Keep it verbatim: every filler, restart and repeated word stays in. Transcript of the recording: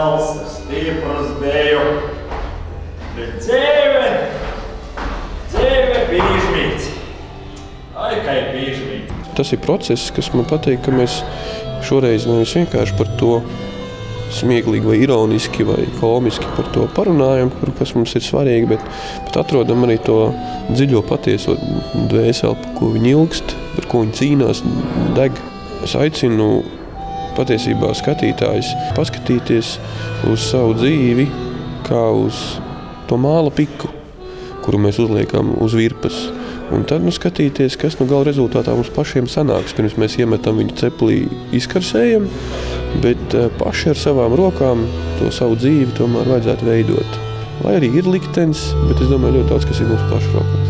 vesels, stiprs biju, bet dzīve, dzīve pīžmīts. Ai, kai pīžmīts. Tas ir process, kas man patīk, ka mēs šoreiz nevis vienkārši par to smieklīgi vai ironiski vai komiski par to parunājam, kas mums ir svarīgi, bet, bet atrodam arī to dziļo patieso dvēseli, par ko viņi ilgst, par ko viņi cīnās, deg. Es aicinu patiesībā skatītājus paskatīties uz savu dzīvi kā uz to māla piku, kuru mēs uzliekam uz virpas. Un tad nu, skatīties, kas nu gala rezultātā mums pašiem sanāks. Pirms mēs iemetam viņu ceplī, izkarsējam, bet paši ar savām rokām to savu dzīvi tomēr vajadzētu veidot. Lai arī ir liktenis, bet es domāju ļoti daudz, kas ir mūsu pašu rokā.